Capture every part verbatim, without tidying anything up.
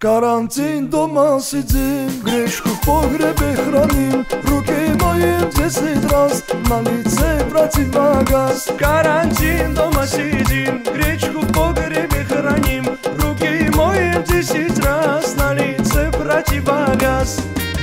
Карантин, дома сидим, гречку в погребе храним, руки моим десять раз, на лице противогаз. Карантин, дома сидим, гречку в погребе храним, руки моим десять раз, на лице противогаз.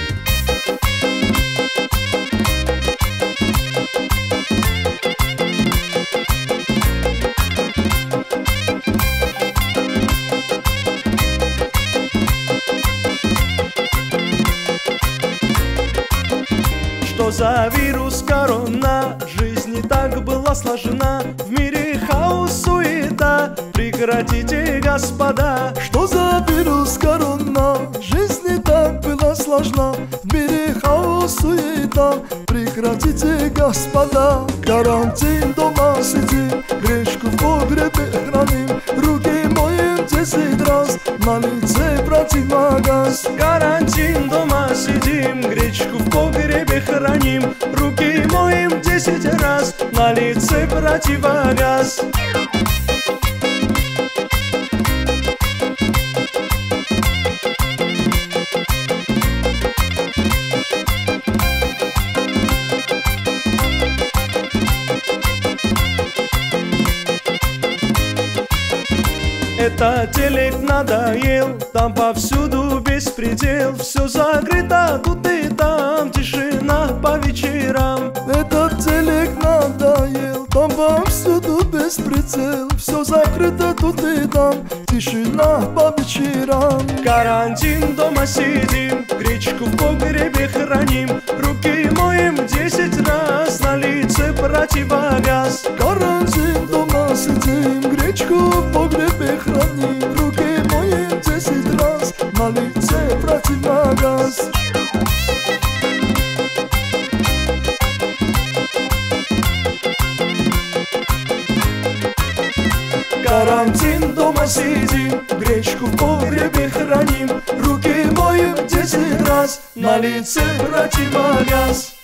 Что за вирус корона? Жизнь не так была сложена. В мире хаос, суета. Прекратите, господа. Что за вирус корона? Жизнь не так была сложна. В мире хаос, суета. Прекратите, господа. Карантин, дома сидим, гречку в погребе храним, руки моим десять раз, на лице противогаз. Карантин, дома сидим, гречку в погребе храним, руки моим десять раз, на лице противогаз. Это телек надоел, там повсюду беспредел, все закрыто тут и там, тишина по вечерам. Этот телек надоел, там повсюду беспредел, все закрыто тут и там, тишина по вечерам. Карантин, дома сидим, гречку в погребе храним, руки моим десять раз, на лице противогаз. Карантин, дома сидим, гречку в погребе храним, руки моим десять раз, на лице противогаз. Карантин, дома сидим, гречку в погребе храним, руки моим десять раз, на лице противогаз.